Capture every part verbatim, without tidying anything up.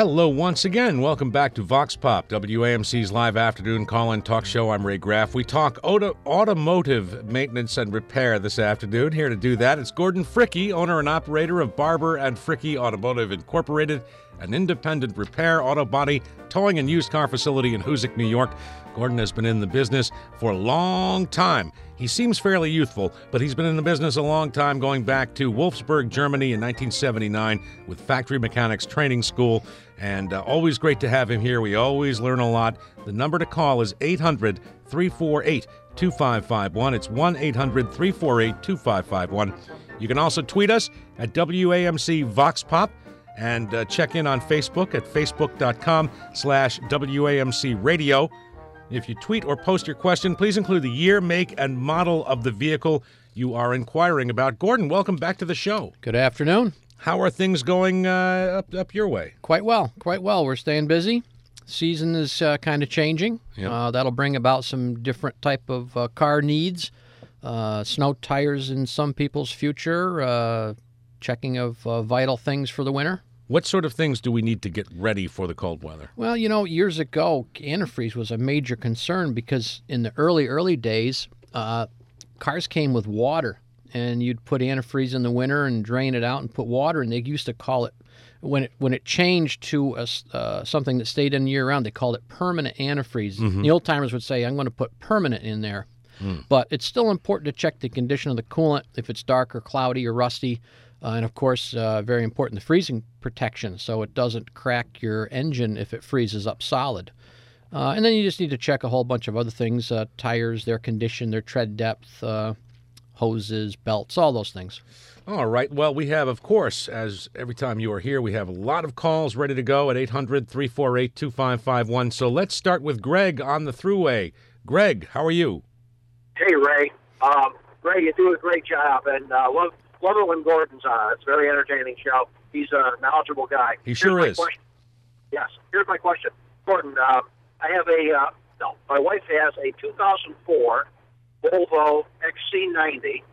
Hello once again. Welcome back to Vox Pop, W A M C's live afternoon call-in talk show. I'm Ray Graff. We talk auto- automotive maintenance and repair this afternoon. Here to do that, it's Gordon Fricke, owner and operator of Barber and Fricke Automotive Incorporated, an independent repair, auto body, towing, and used car facility in Hoosick, New York. Gordon has been in the business for a long time. He seems fairly youthful, but he's been in the business a long time, going back to Wolfsburg, Germany in nineteen seventy-nine with Factory Mechanics Training School, and uh, always great to have him here. We always learn a lot. The number to call is eight hundred, three four eight, two five five one. It's one eight hundred, three four eight, two five five one. You can also tweet us at W A M C Vox Pop and uh, check in on Facebook at facebook.com slash WAMC Radio. If you tweet or post your question, please include the year, make, and model of the vehicle you are inquiring about. Gordon, welcome back to the show. Good afternoon. How are things going uh, up up your way? Quite well, quite well. We're staying busy. Season is uh, kind of changing. Yep. Uh, that'll bring about some different type of uh, car needs. Uh, snow tires in some people's future, uh, checking of uh, vital things for the winter. What sort of things do we need to get ready for the cold weather? Well, you know, years ago, antifreeze was a major concern because in the early, early days, uh, cars came with water, and you'd put antifreeze in the winter and drain it out and put water, and they used to call it, when it when it changed to a, uh, something that stayed in year-round, they called it permanent antifreeze. Mm-hmm. The old-timers would say, I'm going to put permanent in there. Mm. But it's still important to check the condition of the coolant, if it's dark or cloudy or rusty. Uh, and, of course, uh, very important, the freezing protection, so it doesn't crack your engine if it freezes up solid. Uh, and then you just need to check a whole bunch of other things, uh, tires, their condition, their tread depth, uh, hoses, belts, all those things. All right. Well, we have, of course, as every time you are here, we have a lot of calls ready to go at eight hundred, three four eight, two five five one. So let's start with Greg on the Thruway. Greg, how are you? Hey, Ray. Um, Ray, you do a great job, and uh, love Love it when Gordon's on. It's a very entertaining show. He's a knowledgeable guy. He sure Here's is. My question. Yes. Here's my question. Gordon, uh, I have a, uh, no, my wife has a two thousand four Volvo X C ninety,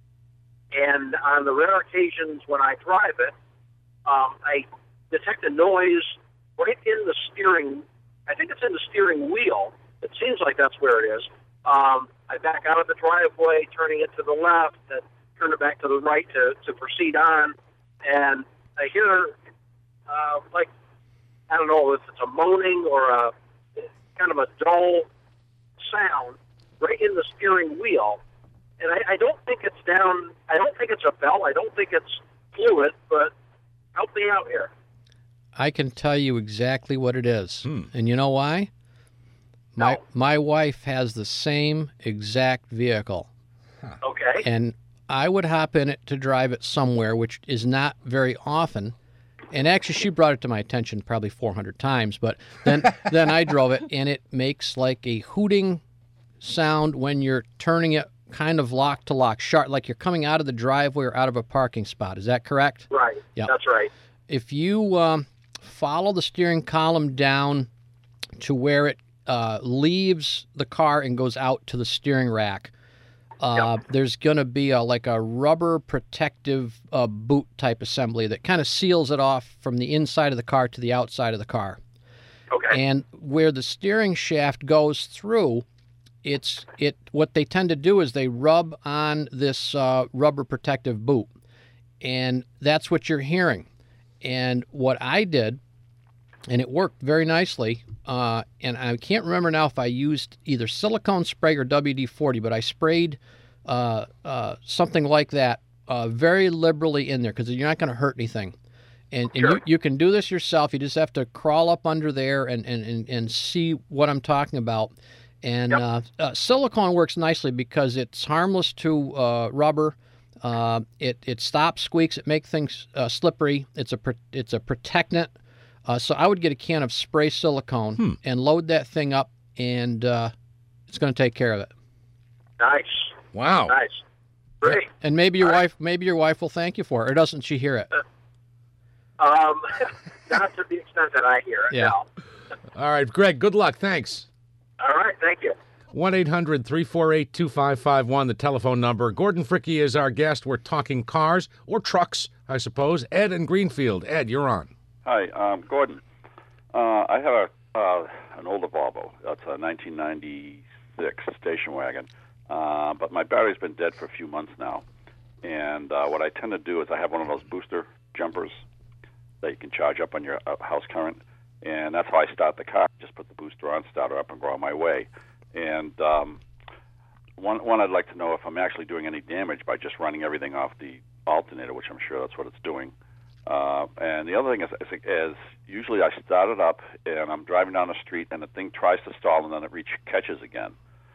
and on the rare occasions when I drive it, um, I detect a noise right in the steering. I think it's in the steering wheel. It seems like that's where it is. Um, I back out of the driveway, turning it to the left, and turn it back to the right to, to proceed on, and I hear, uh, like, I don't know if it's a moaning or a kind of a dull sound right in the steering wheel, and I, I don't think it's down, I don't think it's a belt, I don't think it's fluid, but help me out here. I can tell you exactly what it is, hmm. and you know why? My, No. my wife has the same exact vehicle. Huh. Okay. And I would hop in it to drive it somewhere, which is not very often. And actually, she brought it to my attention probably four hundred times. But then, then I drove it, and it makes like a hooting sound when you're turning it kind of lock to lock, sharp, like you're coming out of the driveway or out of a parking spot. Is that correct? Right. Yeah. That's right. If you um, follow the steering column down to where it uh, leaves the car and goes out to the steering rack, Uh, Yep. there's going to be a, like a rubber protective uh, boot type assembly that kind of seals it off from the inside of the car to the outside of the car. Okay. And where the steering shaft goes through, it's it. What they tend to do is they rub on this uh, rubber protective boot, and that's what you're hearing. And what I did, and it worked very nicely, uh, and I can't remember now if I used either silicone spray or W D forty, but I sprayed uh, uh, something like that uh, very liberally in there because you're not going to hurt anything. And, and Sure. you, you can do this yourself. You just have to crawl up under there and, and, and, and see what I'm talking about. And Yep. uh, uh, silicone works nicely because it's harmless to uh, rubber. Uh, it it stops squeaks. It makes things uh, slippery. It's a pro- it's a protectant. Uh, so I would get a can of spray silicone Hmm. and load that thing up, and uh, it's going to take care of it. Nice. Wow. Nice. Great. And maybe your All right. wife maybe your wife will thank you for it, or doesn't she hear it? Um, not to the extent that I hear it, Yeah. no. All right, Greg, good luck. Thanks. All right, thank you. one eight hundred, three four eight, two five five one, the telephone number. Gordon Fricke is our guest. We're talking cars or trucks, I suppose. Ed in Greenfield. Ed, you're on. Hi, um, Gordon. Uh, I have a uh, an older Volvo. That's a nineteen ninety-six station wagon. Uh, but my battery's been dead for a few months now. And uh, what I tend to do is I have one of those booster jumpers that you can charge up on your uh, house current. And that's how I start the car. Just put the booster on, start her up, and go on my way. And um, one, one, I'd like to know if I'm actually doing any damage by just running everything off the alternator, which I'm sure that's what it's doing. Uh, and the other thing is, is, is usually I start it up, and I'm driving down the street, and the thing tries to stall, and then it reach catches again.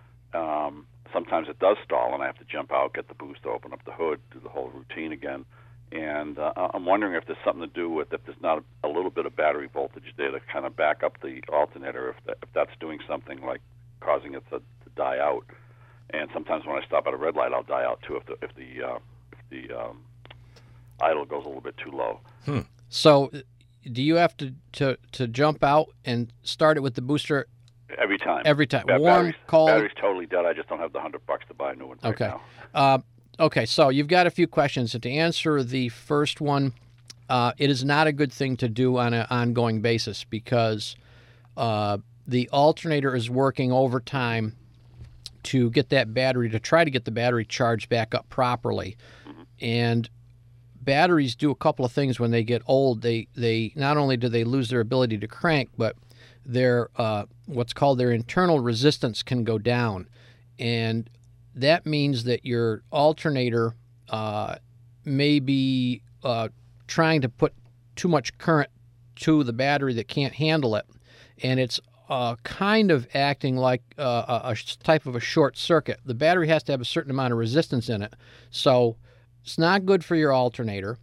Um, sometimes it does stall, and I have to jump out, get the booster, open up the hood, do the whole routine again. And uh, I'm wondering if there's something to do with if there's not a, a little bit of battery voltage there to kind of back up the alternator, if, that, if that's doing something like causing it to, to die out. And sometimes when I stop at a red light, I'll die out too if the if the uh, if the um, idle goes a little bit too low. Hmm. So, do you have to, to to jump out and start it with the booster every time? Every time, Ba- warm, battery's, cold. Battery's totally dead. I just don't have the hundred bucks to buy a new one right okay. now. Uh, Okay, so you've got a few questions. And to answer the first one, uh, it is not a good thing to do on an ongoing basis because uh, the alternator is working overtime to get that battery, to try to get the battery charged back up properly. Mm-hmm. And batteries do a couple of things when they get old. They, they not only do they lose their ability to crank, but their uh, what's called their internal resistance can go down. And that means that your alternator uh, may be uh, trying to put too much current to the battery that can't handle it, and it's uh, kind of acting like uh, a, a type of a short circuit. The battery has to have a certain amount of resistance in it, so it's not good for your alternator,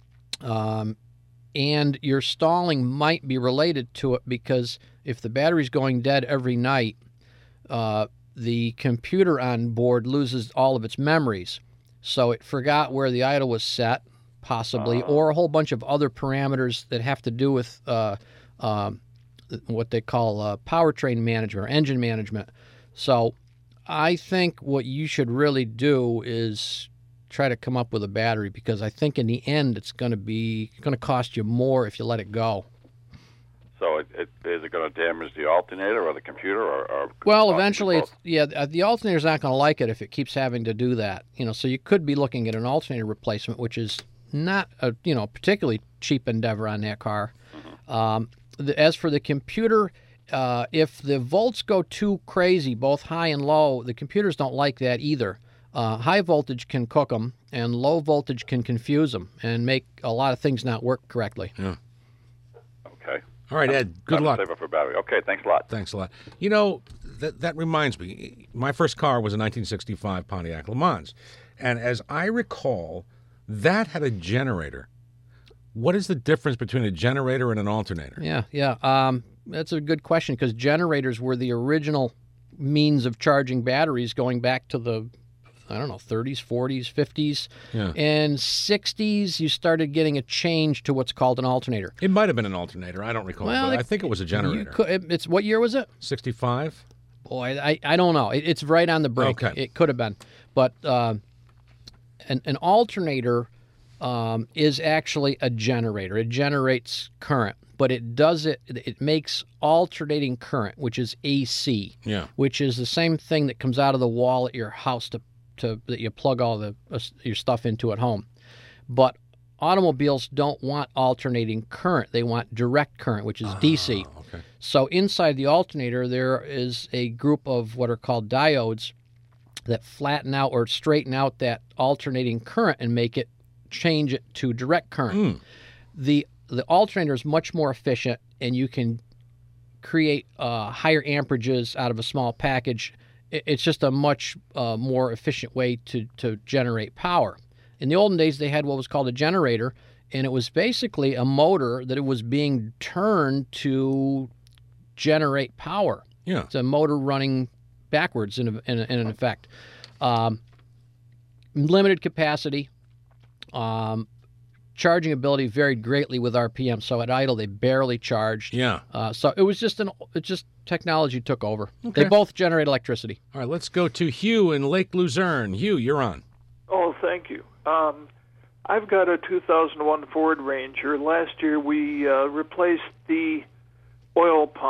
um, and your stalling might be related to it because if the battery's going dead every night, uh, the computer on board loses all of its memories. So it forgot where the idle was set, possibly, uh, or a whole bunch of other parameters that have to do with uh, uh, what they call uh, powertrain management or engine management. So I think what you should really do is try to come up with a battery because I think in the end it's going to be going to cost you more if you let it go. So it, it, is it going to damage the alternator or the computer? Or, or well, eventually, it's, yeah, the alternator's not going to like it if it keeps having to do that. You know, so you could be looking at an alternator replacement, which is not a you know particularly cheap endeavor on that car. Mm-hmm. Um, the, as for the computer, uh, if the volts go too crazy, both high and low, the computers don't like that either. Uh, high voltage can cook them, and low voltage can confuse them and make a lot of things not work correctly. Yeah. Okay. All right, Ed, good luck. Save it for battery. Okay, thanks a lot. Thanks a lot. You know, that that reminds me, my first car was a nineteen sixty-five Pontiac Le Mans. And as I recall, that had a generator. What is the difference between a generator and an alternator? Yeah, yeah. Um, that's a good question because generators were the original means of charging batteries going back to the I don't know, thirties, forties, fifties. Yeah. And sixties, you started getting a change to what's called an alternator. It might have been an alternator. I don't recall. Well, but it, I think it was a generator. Could, it's what year was it? sixty-five. Boy, I, I don't know. It, it's right on the brink. Okay. It could have been. But uh, an, an alternator um, is actually a generator. It generates current. But it does it, it makes alternating current, which is A C, yeah. which is the same thing that comes out of the wall at your house to to that you plug all the uh, your stuff into at home. But automobiles don't want alternating current. They want direct current, which is oh, D C. Okay. So inside the alternator, there is a group of what are called diodes that flatten out or straighten out that alternating current and make it change it to direct current. Mm. The the alternator is much more efficient, and you can create uh, higher amperages out of a small package. It's just a much uh, more efficient way to, to generate power. In the olden days, they had what was called a generator, and it was basically a motor that it was being turned to generate power. Yeah. It's a motor running backwards in, a, in, a, in an effect. Um, limited capacity. Um, charging ability varied greatly with R P M. So at idle, they barely charged. Yeah. Uh, so it was just an it just technology took over. Okay. They both generate electricity. All right, let's go to Hugh in Lake Luzerne. Hugh, you're on. Oh, thank you. Um, I've got a two thousand one Ford Ranger. Last year we uh, replaced the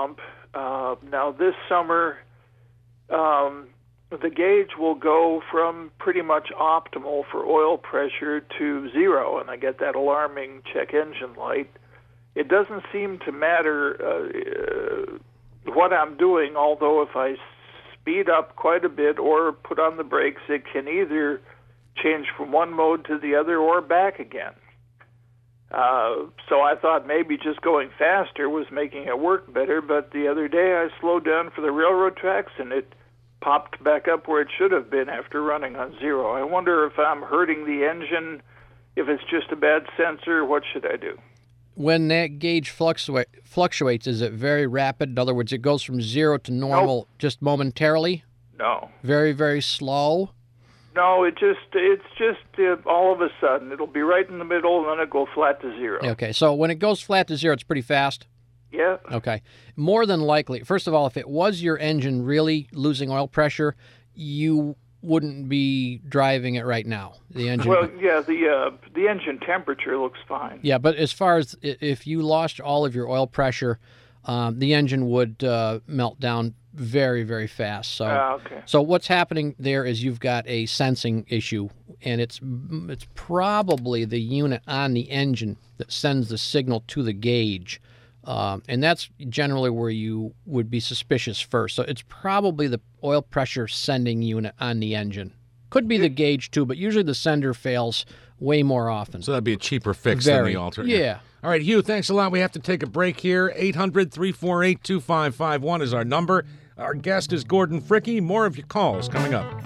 pump. Uh, now this summer, um, the gauge will go from pretty much optimal for oil pressure to zero, and I get that alarming check engine light. It doesn't seem to matter uh, what I'm doing, although if I speed up quite a bit or put on the brakes, it can either change from one mode to the other or back again. Uh, so I thought maybe just going faster was making it work better, but the other day I slowed down for the railroad tracks and it popped back up where it should have been after running on zero. I wonder if I'm hurting the engine, if it's just a bad sensor, what should I do? When that gauge fluctuate, fluctuates, is it very rapid? In other words, it goes from zero to normal nope. just momentarily? No. Very, very slow? No, it just it's just uh, all of a sudden. It'll be right in the middle, and then it'll go flat to zero. Okay, so when it goes flat to zero, it's pretty fast? Yeah. Okay. More than likely, first of all, if it was your engine really losing oil pressure, you wouldn't be driving it right now. The engine. Well, yeah, the uh, the engine temperature looks fine. Yeah, but as far as if you lost all of your oil pressure, um, the engine would uh, melt down very, very fast. So, uh, okay. so what's happening there is you've got a sensing issue, and it's it's probably the unit on the engine that sends the signal to the gauge. Um, and that's generally where you would be suspicious first. So it's probably the oil pressure sending unit on the engine. Could be the gauge too, but usually the sender fails way more often. So that'd be a cheaper fix Very. than the alternate. Yeah. All right, Hugh, thanks a lot. We have to take a break here. eight hundred, three four eight, two five five one is our number. Our guest is Gordon Fricke. More of your calls coming up.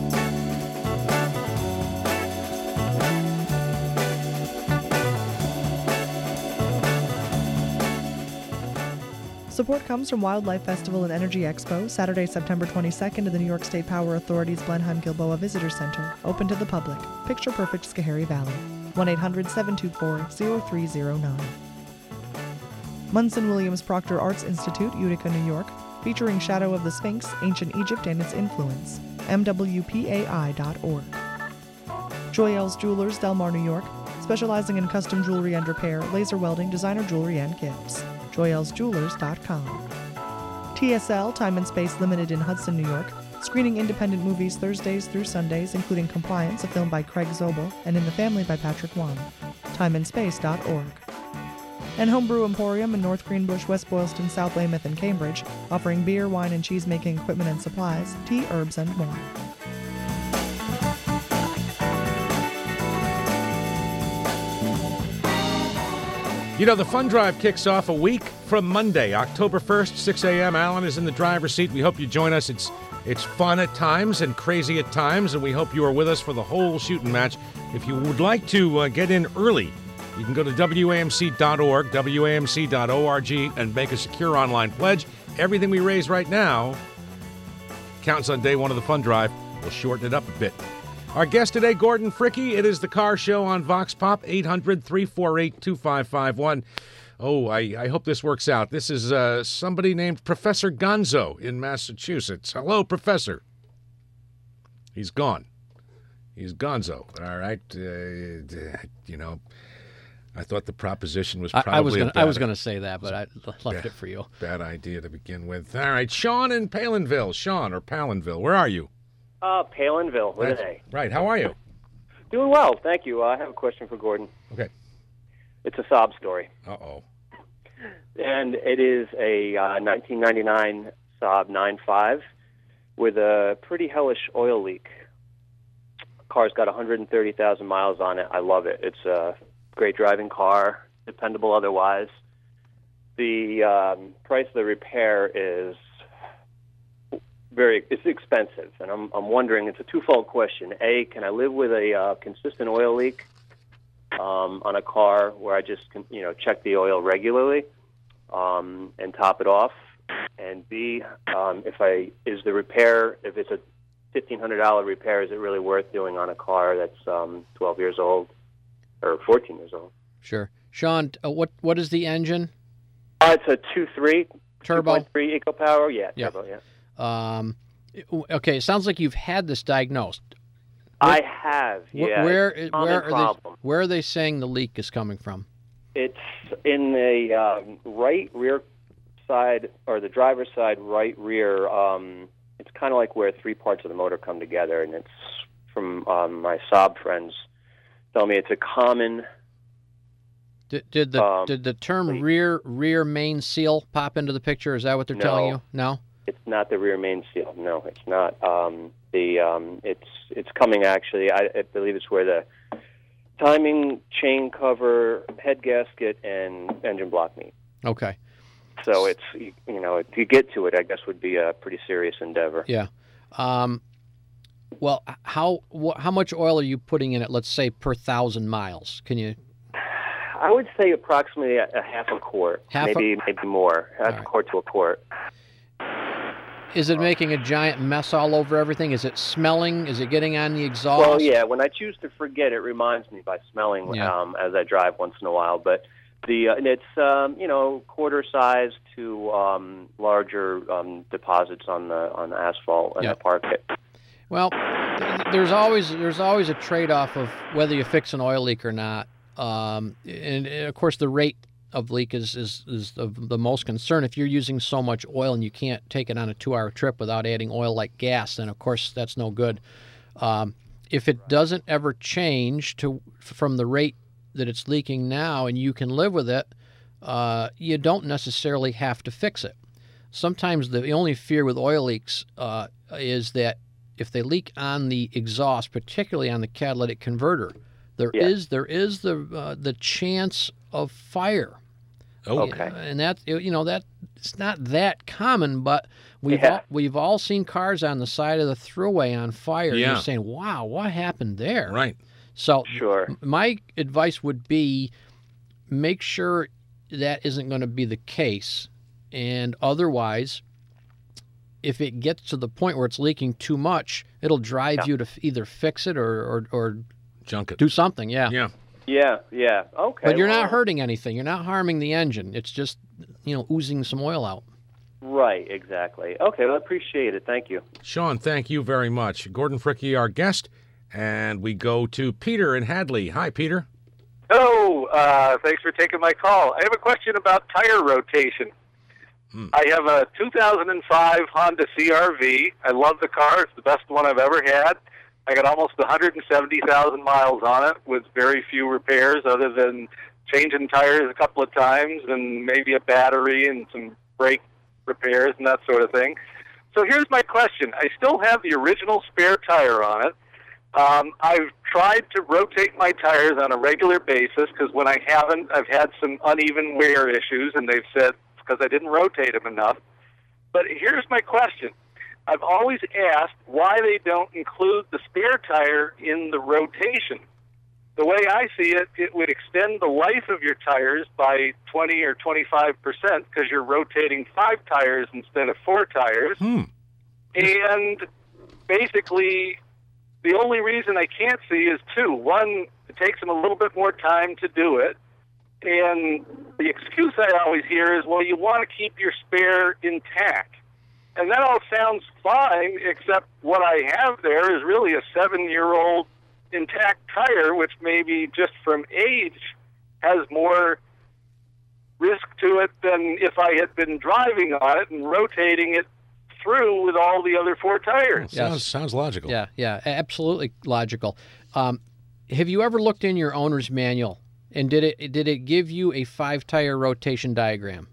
Support comes from Wildlife Festival and Energy Expo, Saturday, September twenty-second at the New York State Power Authority's Blenheim-Gilboa Visitor Center, open to the public. Picture perfect Schoharie Valley. one eight hundred, seven two four, zero three zero nine. Munson Williams Proctor Arts Institute, Utica, New York, featuring Shadow of the Sphinx, Ancient Egypt and its Influence. M W P A I dot org. Joyelle's Jewelers, Delmar, New York, specializing in custom jewelry and repair, laser welding, designer jewelry, and gifts. joyelles jewelers dot com. T S L, Time and Space Limited in Hudson, New York, screening independent movies Thursdays through Sundays, including Compliance, a film by Craig Zobel, and In the Family by Patrick Wan. time and space dot org. And Homebrew Emporium in North Greenbush, West Boylston, South Weymouth, and Cambridge, offering beer, wine, and cheese-making equipment and supplies, tea, herbs, and more. You know, the Fun Drive kicks off a week from Monday, October first, six a.m. Alan is in the driver's seat. We hope you join us. It's it's fun at times and crazy at times, and we hope you are with us for the whole shooting match. If you would like to uh, get in early, you can go to W A M C dot org, W A M C dot org, and make a secure online pledge. Everything we raise right now counts on day one of the Fun Drive. We'll shorten it up a bit. Our guest today, Gordon Fricke. It is the Car Show on Vox Pop, eight hundred, three four eight, two five five one. Oh, I, I hope this works out. This is uh, somebody named Professor Gonzo in Massachusetts. Hello, Professor. He's gone. He's Gonzo. All right. Uh, you know, I thought the proposition was probably I, I was gonna, a bad, I was going to say that, but I left bad, it for you. Bad idea to begin with. All right, Sean in Palinville. Sean or Palinville, where are you? Uh, Palinville, with an A. Right. How are you? Doing well, thank you. Uh, I have a question for Gordon. Okay. It's a sob story. Uh-oh. And it is a uh, nineteen ninety-nine Saab nine five with a pretty hellish oil leak. The car's got one hundred thirty thousand miles on it. I love it. It's a great driving car, dependable otherwise. The um, price of the repair is very it's expensive, and I'm I'm wondering, it's a twofold question. A, can I live with a uh, consistent oil leak um, on a car where I just can, you know, check the oil regularly um, and top it off? And B, um, if I is the repair, if it's a fifteen hundred dollars repair, is it really worth doing on a car that's um, twelve years old or fourteen years old? Sure. Sean, uh, what what is the engine? Uh, it's a two point three Turbo? two point three EcoPower, yeah, Yeah. turbo, yeah. Um, okay, it sounds like you've had this diagnosed. I have, Wh- yeah. Where It's a where common are they problem. where are they saying the leak is coming from? It's in the um, right rear side or the driver's side right rear, um, it's kind of like where three parts of the motor come together, and it's from um, my Saab friends tell me it's a common. Did, did the um, did the term leak. rear rear main seal pop into the picture? Is that what they're telling No. you? No. It's not the rear main seal. No, it's not. Um, the um, it's it's coming actually. I, I believe it's where the timing chain cover, head gasket, and engine block meet. Okay. So it's you you know to get to it, I guess would be a pretty serious endeavor. Yeah. Um, well, how wh- how much oil are you putting in it? Let's say per thousand miles. Can you? I would say approximately a, a half a quart, Half a- maybe maybe more, half All a right. quart to a quart. Is it making a giant mess all over everything? Is it smelling? Is it getting on the exhaust? Well, yeah. When I choose to forget, it reminds me by smelling Yeah. um, as I drive once in a while. But the uh, and it's um, you know quarter size to um, larger um, deposits on the on the asphalt and Yep. the parquet. Well, th- there's always there's always a trade-off of whether you fix an oil leak or not, um, and, and of course the rate of leak is is is of the most concern. If you're using so much oil and you can't take it on a two-hour trip without adding oil like gas, then of course that's no good. Um, if it doesn't ever change to from the rate that it's leaking now, and you can live with it, uh, you don't necessarily have to fix it. Sometimes the only fear with oil leaks uh, is that if they leak on the exhaust, particularly on the catalytic converter, there Yeah. is there is the uh, the chance of fire. Oh, Okay. And that you know that it's not that common, but we've Yeah. all, we've all seen cars on the side of the thruway on fire. And Yeah. you're saying, "Wow, what happened there?" right. So Sure. m- my advice would be make sure that isn't going to be the case, and otherwise, if it gets to the point where it's leaking too much, it'll drive Yeah. you to f- either fix it or, or, or Junk it. do something. Yeah. Yeah. Yeah. Yeah. Okay. But you're well, not hurting anything. You're not harming the engine. It's just, you know, oozing some oil out. Right. Exactly. Okay. Well, I appreciate it. Thank you. Sean, thank you very much. Gordon Fricke, our guest, and we go to Peter in Hadley. Hi, Peter. Hello. Uh, thanks for taking my call. I have a question about tire rotation. Hmm. I have a two thousand five Honda C R V. I love the car. It's the best one I've ever had. I got almost one hundred seventy thousand miles on it with very few repairs other than changing tires a couple of times and maybe a battery and some brake repairs and that sort of thing. So here's my question. I still have the original spare tire on it. Um, I've tried to rotate my tires on a regular basis because when I haven't, I've had some uneven wear issues, and they've said because I didn't rotate them enough. But here's my question. I've always asked why they don't include the spare tire in the rotation. The way I see it, it would extend the life of your tires by twenty or twenty-five percent because you're rotating five tires instead of four tires. Hmm. And basically, the only reason I can't see is two. One, it takes them a little bit more time to do it. And the excuse I always hear is, well, you want to keep your spare intact. And that all sounds fine, except what I have there is really a seven-year-old intact tire, which maybe just from age has more risk to it than if I had been driving on it and rotating it through with all the other four tires. Sounds, Yes. sounds logical. Yeah, yeah, a- absolutely logical. Um, have you ever looked in your owner's manual, and did it did it give you a five tire rotation diagram?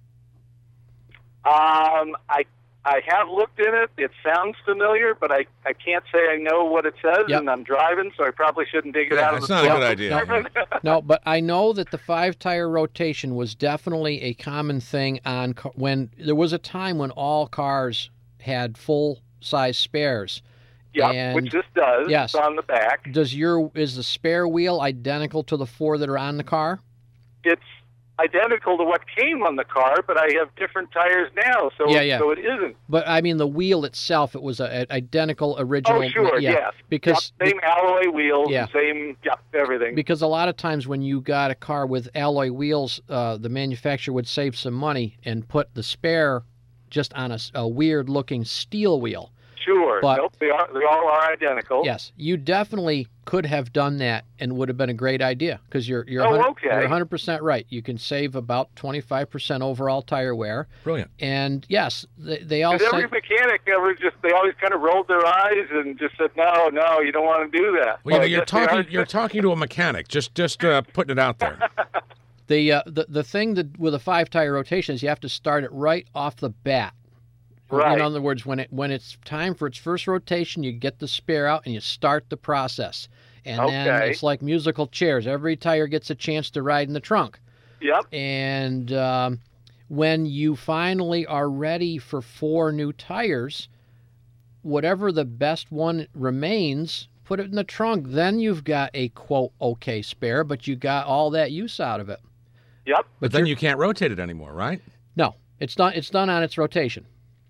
Um, I I have looked in it. It sounds familiar, but I, I can't say I know what it says, Yep. and I'm driving, so I probably shouldn't dig it Yeah, out of it's the not a book. good idea. No, but I know that the five tire rotation was definitely a common thing on ca- when there was a time when all cars had full size spares. Yeah, And- which this does. yes. It's on the back. Does your is the spare wheel identical to the four that are on the car? It's identical to what came on the car, but I have different tires now, so Yeah, yeah. so it isn't. But I mean the wheel itself, it was a, a identical original. Oh, sure, yeah, yes. Because Yep, same alloy wheels, Yeah. same, yeah, everything. Because a lot of times when you got a car with alloy wheels, uh, the manufacturer would save some money and put the spare just on a, s- a weird-looking steel wheel. Sure. But- nope, they, are, they all are identical. Yes, you definitely could have done that and would have been a great idea because you're you're, Oh, 100, okay. you're one hundred percent right. You can save about twenty-five percent overall tire wear. Brilliant. And yes, they, they all Because every say, mechanic ever just, they always kind of rolled their eyes and just said, no, no, you don't want to do that. Well, you know, I you're guess they talking. are- You're talking to a mechanic. Just, just uh, putting it out there. the, uh, the the thing that with a five tire rotation is you have to start it right off the bat. Right. In other words, when it when it's time for its first rotation, you get the spare out and you start the process. And then Okay. it's like musical chairs. Every tire gets a chance to ride in the trunk. Yep. And um, when you finally are ready for four new tires, whatever the best one remains, put it in the trunk. Then you've got a quote okay spare, but you got all that use out of it. Yep. But then you can't rotate it anymore, right? No, it's not. It's done on its rotation.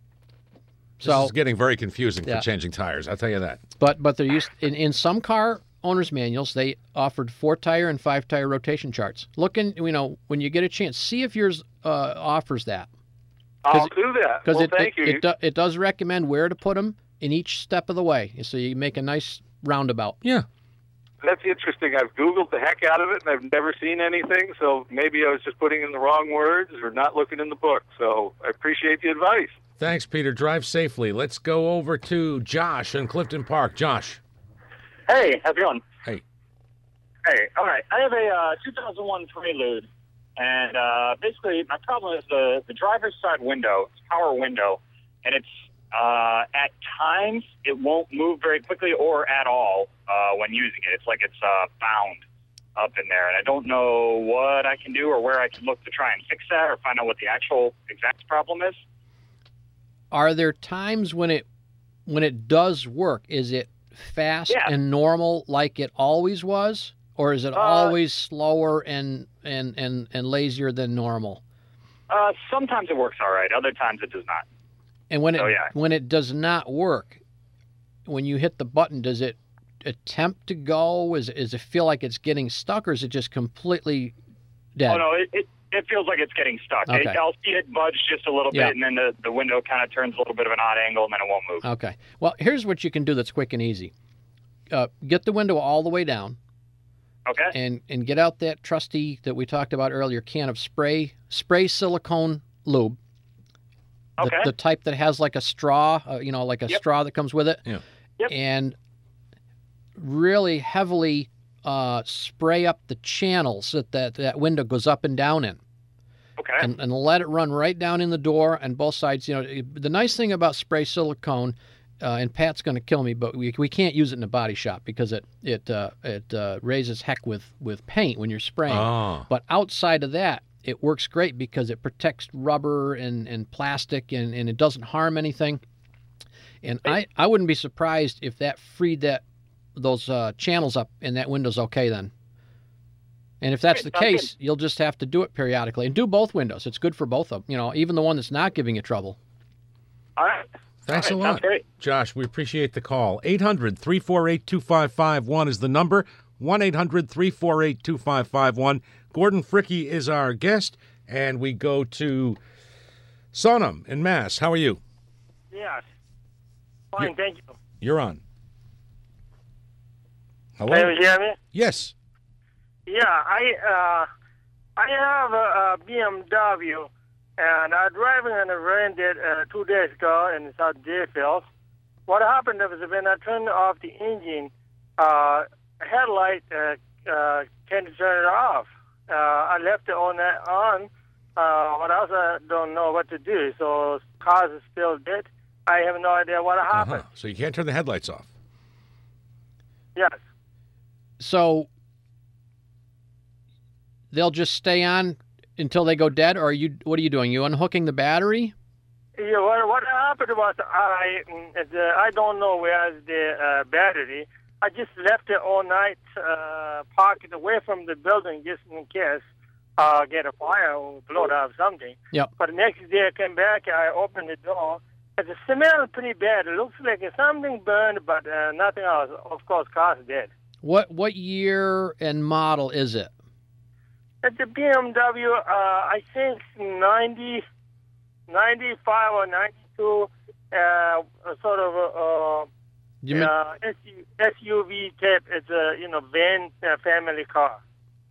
This So, is getting very confusing Yeah. for changing tires. I'll tell you that. but but they're used in, in some car owners' manuals. They offered four tire and five tire rotation charts. Look in, you know, when you get a chance, see if yours uh, offers that. I'll do that. Because Well, it, thank it, you. it, do, it does recommend where to put them in each step of the way, so you make a nice roundabout. Yeah. That's interesting. I've Googled the heck out of it, and I've never seen anything, so maybe I was just putting in the wrong words or not looking in the book. So I appreciate the advice. Thanks, Peter. Drive safely. Let's go over to Josh in Clifton Park. Josh. Hey, how's it going? Hey. Hey, all right. I have a uh, two thousand one Prelude, and uh, basically my problem is the, the driver's side window, it's power window, and it's uh, at times it won't move very quickly or at all uh, when using it. It's like it's uh, bound up in there, and I don't know what I can do or where I can look to try and fix that or find out what the actual exact problem is. Are there times when it when it does work? Is it fast Yeah. and normal like it always was, or is it Uh, always slower and, and, and, and lazier than normal? Uh, sometimes it works all right. Other times it does not. And when it Oh, yeah. when it does not work, when you hit the button, does it attempt to go? Is is it feel like it's getting stuck, or is it just completely dead? Oh, no, it, it, it feels like it's getting stuck. Okay. It, I'll see it budge just a little bit, Yeah. and then the, the window kind of turns a little bit of an odd angle, and then it won't move. Okay. Well, here's what you can do that's quick and easy. Uh, get the window all the way down, Okay? and and get out that trusty that we talked about earlier can of spray spray silicone lube. The, Okay. the type that has like a straw, uh, you know, like a Yep. straw that comes with it. Yeah. Yep. And really heavily uh, spray up the channels that, that that window goes up and down in. Okay. and, and let it run right down in the door and both sides. You know, it- the nice thing about spray silicone, uh, and Pat's going to kill me, but we, we can't use it in a body shop because it it uh, it uh, raises heck with, with paint when you're spraying. Oh. But outside of that, it works great because it protects rubber and, and plastic and, and it doesn't harm anything. And I, I wouldn't be surprised if that freed that those uh, channels up and that window's okay then. And if that's Great, the sounds case, you'll just have to do it periodically and do both windows. It's good for both of them, you know, even the one that's not giving you trouble. All right. Thanks All a right, lot. sounds great. Josh, we appreciate the call. eight hundred, three four eight, two five five one is the number. one eight hundred, three four eight, two five five one. Gordon Fricke is our guest, and we go to Sonam in Mass. How are you? Yes. Fine, You- thank you. You're on. Hello? Can you hear me? Yes. Yeah, I uh, I have a, a B M W, and I'm driving and I rented uh, two days ago in South Deerfield. What happened was when I turned off the engine, uh, headlight uh, uh, can't turn it off. Uh, I left it on. on. Uh, what else? I don't know what to do. So car is still dead. I have no idea what happened. Uh-huh. So you can't turn the headlights off. Yes. So they'll just stay on until they go dead, or are you? What are you doing? You unhooking the battery? Yeah, what, what happened was I mm, the, I don't know where's the uh, battery. I just left it all night, uh, parked it away from the building just in case uh, get a fire or blow it out something. Yep. But the next day I came back, I opened the door. And the smell is pretty bad. It looks like something burned, but uh, nothing else. Of course, car's dead. What what year and model is it? It's a B M W, uh, I think ninety, ninety-five or ninety-two. uh, a sort of a, uh, You mean, uh, S U V type. It's a you know van uh, family car.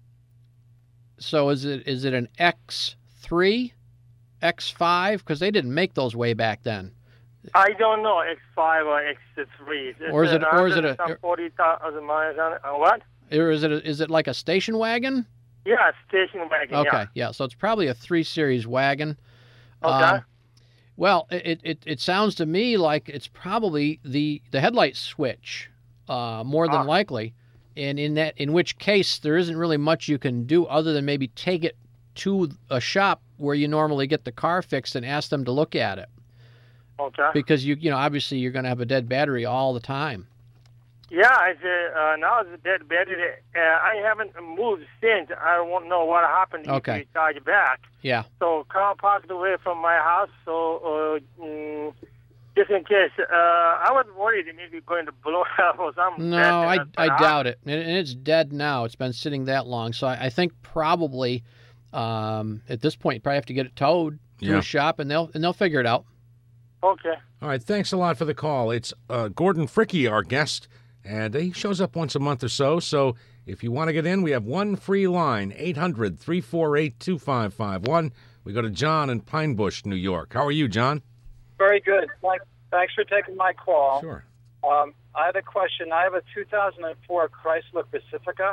so is it is it an X three, X five? Because they didn't make those way back then. I don't know X five or X three. Or is it- or is it a- forty thousand miles on it? Uh, what? Or is it a, is it like a station wagon? Yeah, station wagon. Okay, Yeah. yeah. So it's probably a three series wagon. Okay. Um, well, it, it it sounds to me like it's probably the the headlight switch, uh, more than Ah. likely, and in that in which case there isn't really much you can do other than maybe take it to a shop where you normally get the car fixed and ask them to look at it, Okay. because you you know obviously you're going to have a dead battery all the time. Yeah, it's uh, uh, now it's dead battery. Uh, I haven't moved since. I don't know what happened if Okay. you charge back. Yeah. So car parked away from my house. So uh, mm, just in case, uh, I was worried it may be going to blow up or something. No, I, I doubt it. And and it's dead now. It's been sitting that long. So I, I think probably um, at this point you probably have to get it towed to Yeah. a shop and they'll and they'll figure it out. Okay. All right, thanks a lot for the call. It's uh, Gordon Fricke, our guest, and he shows up once a month or so. So if you want to get in, we have one free line, eight hundred, three four eight, two five five one. We go to John in Pine Bush, New York. How are you, John? Very good. Mike, thanks for taking my call. Sure. Um, I had a question. I have a two thousand four Chrysler Pacifica,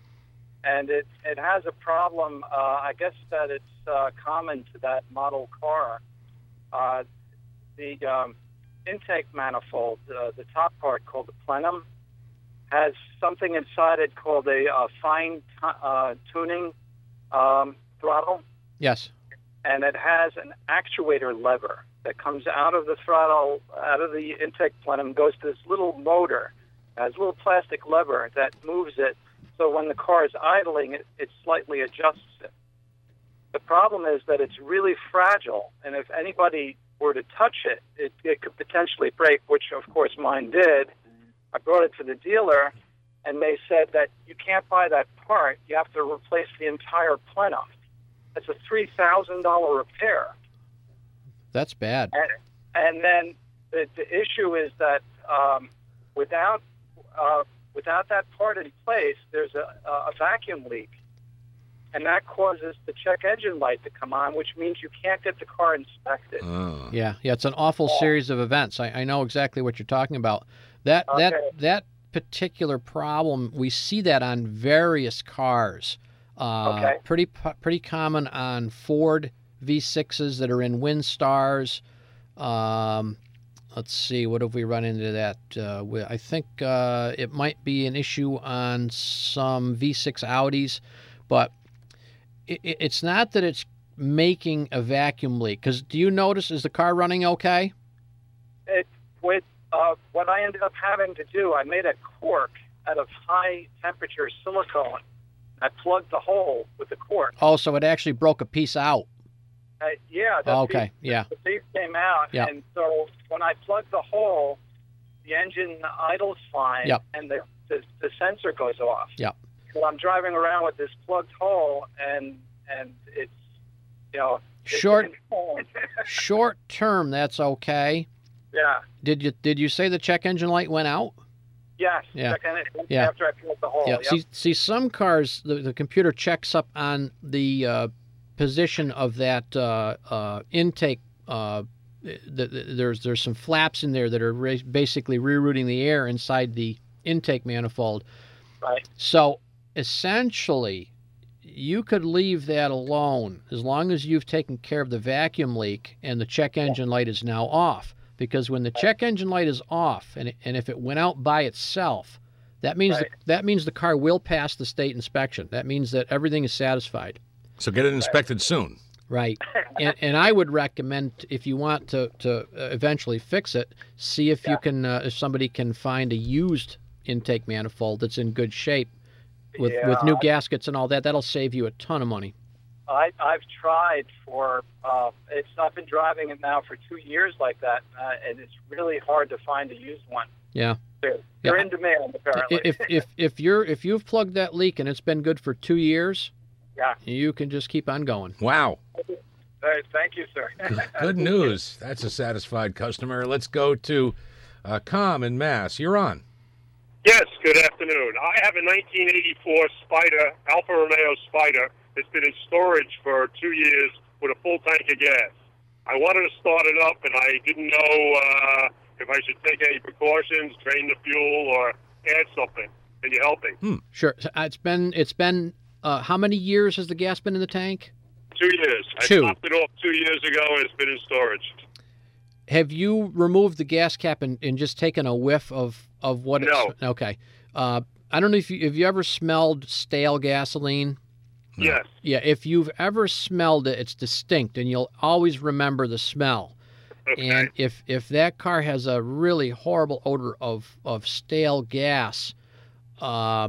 and it, it has a problem. Uh, I guess that it's uh, common to that model car. Uh, the um, intake manifold, uh, the top part called the plenum, has something inside it called a uh, fine t- uh, tuning um, throttle, Yes. and it has an actuator lever that comes out of the throttle, out of the intake plenum, goes to this little motor, has a little plastic lever that moves it, so when the car is idling, it, it slightly adjusts it. The problem is that it's really fragile, and if anybody were to touch it, it, it could potentially break, which of course mine did. I brought it to the dealer, and they said that you can't buy that part. You have to replace the entire plenum. It's a three thousand dollars repair. That's bad. And, and then the, the issue is that um, without uh, without that part in place, there's a, a vacuum leak, and that causes the check engine light to come on, which means you can't get the car inspected. Oh. Yeah, yeah, it's an awful series of events. I, I know exactly what you're talking about. That that Okay. that particular problem, we see that on various cars. Uh, Okay. Pretty po- pretty common on Ford V sixes that are in Windstars. Um, let's see, what have we run into that? Uh, we, I think uh, it might be an issue on some V six Audis, but it, it- it's not that it's making a vacuum leak. Because do you notice, is the car running okay? It, with uh, what I ended up having to do, I made a cork out of high temperature silicone. I plugged the hole with the cork. Oh, so it actually broke a piece out. Uh, yeah. The Okay, piece, yeah. The piece came out, Yeah. and so when I plugged the hole, the engine idles fine, Yep. and the, the the sensor goes off. Yep. So I'm driving around with this plugged hole, and and it's you know it's Short- in- Short term, that's okay. yeah. Did you did you say the check engine light went out? Yes. Yeah. Second, Yeah. After I plugged the hole. Yeah. Yep. See, see, some cars, the, the computer checks up on the uh, position of that uh, uh, intake. Uh, the, the, there's there's some flaps in there that are ra- basically rerouting the air inside the intake manifold. Right. So essentially, you could leave that alone as long as you've taken care of the vacuum leak and the check engine light is now off. Because when the check engine light is off, and it, and if it went out by itself, that means Right. the, that means the car will pass the state inspection. That means that everything is satisfied. So get it inspected soon. Right. and, and I would recommend, if you want to, to uh, eventually fix it, see if you can, uh, if somebody can find a used intake manifold that's in good shape with, with Yeah, new I- gaskets and all that. That'll save you a ton of money. I, I've tried for, uh, it's, I've been driving it now for two years like that, uh, and it's really hard to find a used one. Yeah. They're, they're Yeah. in demand, apparently. If if if you're if you've plugged that leak and it's been good for two years, yeah. you can just keep on going. Wow. Hey, thank you, sir. Good news. That's a satisfied customer. Let's go to uh, Com in Mass. You're on. Yes, good afternoon. I have a nineteen eighty-four Spider, Alfa Romeo Spider. It's been in storage for two years with a full tank of gas. I wanted to start it up, and I didn't know uh, if I should take any precautions, drain the fuel, or add something. Can you help me? Hmm. Sure. So, uh, It's been, it's been uh, how many years has the gas been in the tank? Two years. Two. I topped it off two years ago, and it's been in storage. Have you removed the gas cap and, and just taken a whiff of, of what it's... No. Okay. Uh, I don't know if you, have you ever smelled stale gasoline? Yes. Yeah, if you've ever smelled it, it's distinct, and you'll always remember the smell. Okay. And if if that car has a really horrible odor of, of stale gas, uh,